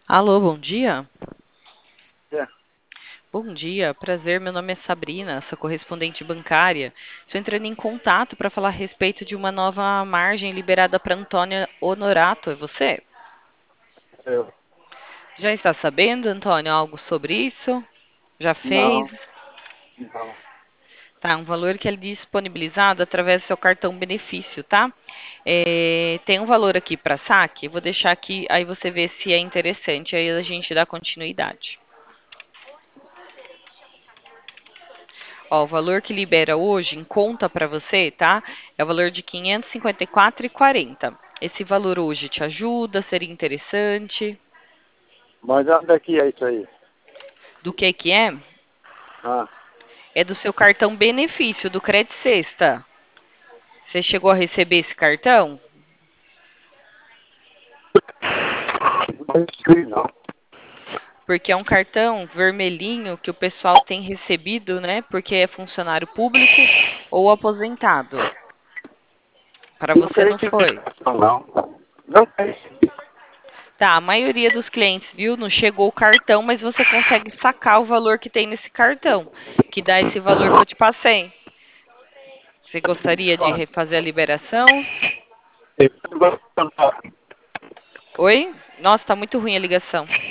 Alô, bom dia. É, Bom dia, prazer. Meu nome é Sabrina, sou correspondente bancária. Estou entrando em contato para falar a respeito de uma nova margem liberada para Antônia Honorato. É você? eu, Já está sabendo, Antônio, algo sobre isso? Já não, fez? não. Tá, um valor que é disponibilizado através do seu cartão benefício, tá? Tem um valor aqui para saque. Eu vou deixar aqui, aí você vê se é interessante, aí a gente dá continuidade. Ó, o valor que libera hoje em conta para você, tá? É o valor de 554,40. Esse valor hoje te ajuda? Seria interessante? Mas onde é que é isso aí? Do que é? Ah, É do seu cartão benefício do Credit Sexta. Você chegou a receber esse cartão? não sei não. Porque é um cartão vermelhinho que o pessoal tem recebido, né? Porque é funcionário público ou aposentado. Para Não você tem não foi. explicação, não. Não tem. Tá, a maioria dos clientes, viu? Não chegou o cartão, mas você consegue sacar o valor que tem nesse cartão, que dá esse valor que eu te passei. Você gostaria de refazer a liberação? Oi? Nossa, tá muito ruim a ligação.